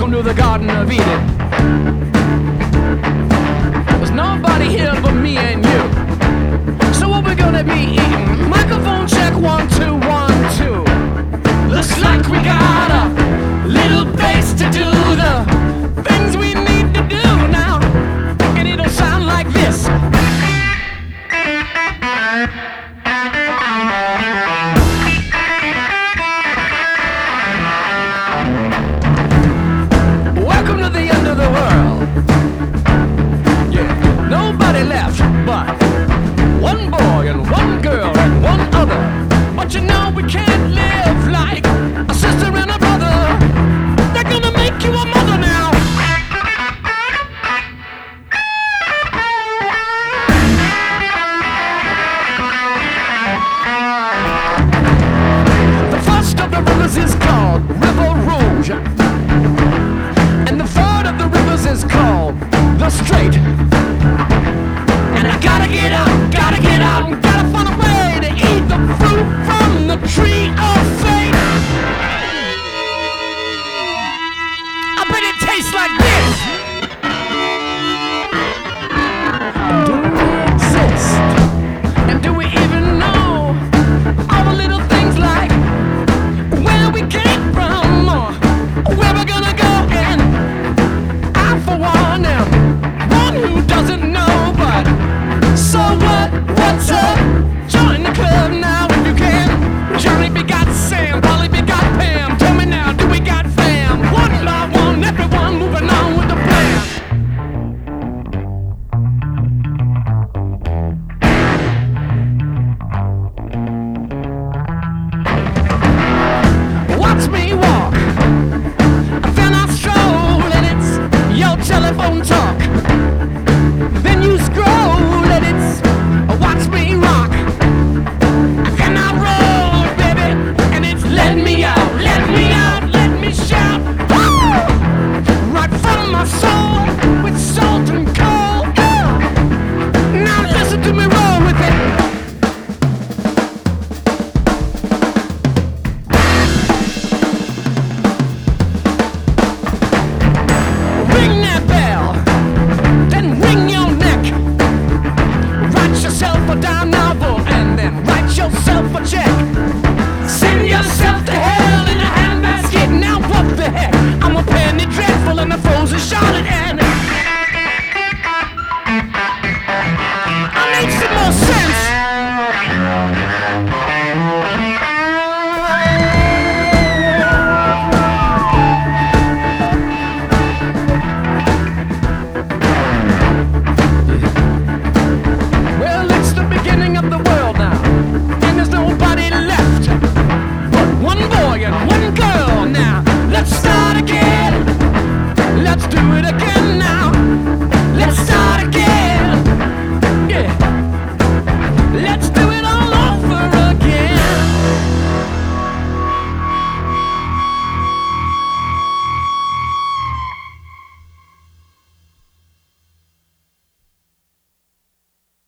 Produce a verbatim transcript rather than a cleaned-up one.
welcome to the Garden of Eden. There's nobody here but me and you. So what we're gonna be eating? Microphone check, one, two, one, two. Looks like we got a little bass to do the things we need to do now. And it'll sound like this. Welcome to the end of the world. Yeah, nobody left but one boy and one girl and one other. But you know we can't live like a sister and a brother. They're gonna make you a mother now. The first of the rivers is called River Rouge, and the third of the rivers is called the Strait. And I gotta get out, gotta get out, and gotta find a way to eat the fruit from the tree of fate. I bet it tastes like this. Do we exist? And do we even know all the little things like where we came from or where we're gonna go? And I for one am one who doesn't know, but so what? What's up? Join the club now if you can. Johnny begot Sam, Polly begot Pam. Tell me now, do we got fam? One by one, everyone moving on with the plan. Watch me walk, then I stroll, and it's your telephone talk. Then you scroll, and it's watch me rock. Then I roll, baby, and it's let me out, let me out, let me shout. Woo! Right from my soul, with salt and coal. Ah! Now listen to me roll with it. Ring that bell, then ring your neck. Write yourself a dime novel.